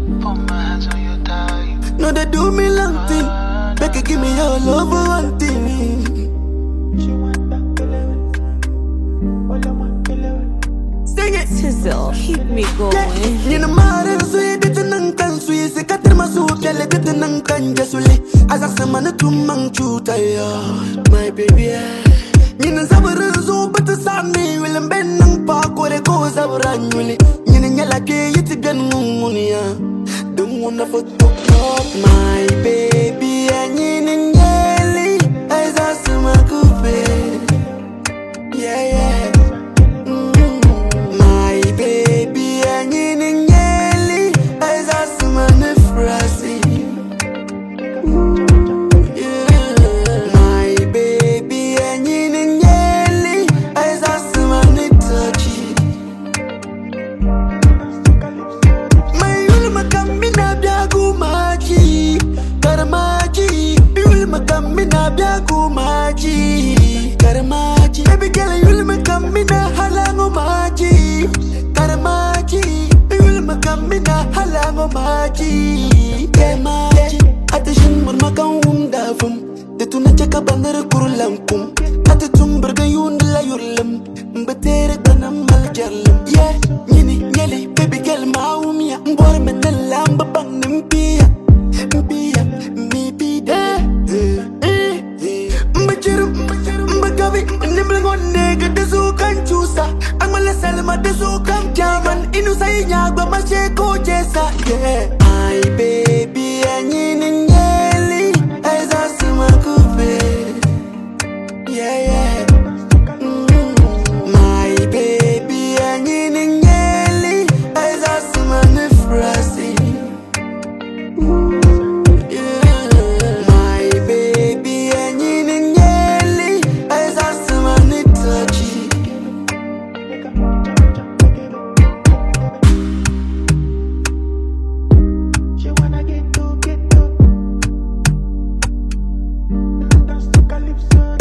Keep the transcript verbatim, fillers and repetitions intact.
Put my hands on your thigh. No, they do me long thing. Becky, give me your love for one thing. Sing it. Sizzle, keep me going. You know, my sweet, it's an uncan sweet. The cat in my soup, yeah, let it an uncan jasuli. As I say, man, to man, chuta, my baby. You know, Sabbath is over to Sunday. Will and bend and park where it goes over annually. You know, you're like a yet again, Munia. Don't want to photo my baby. And you know, Nelly, as I say, my coupe. Yeah, yeah. Baby girl, you will make a mina halango maji. Karamaji, you will make a mina halango maji. Karamaji, attention, murmaka unda fum. The tuna chaka bandara kurulankum. Atatum burga yundla yurlam. Mbatere tanam maljarlam. Yeah, nini, nyeli, baby girl, maumia. Mbore menelam babang nimpia. Mpia, mipi de. Mbachirum, mbagavi, nimbling on nigga, the zoo can choose. I'm a salma, the zoo can jaman. Inusai nyagba, macheko jesa. Yeah, my baby, and yin yelly, as I see my coupe. Yeah, yeah. Mm, my baby, and yin yelly, as I see my nefrasi. Calypso.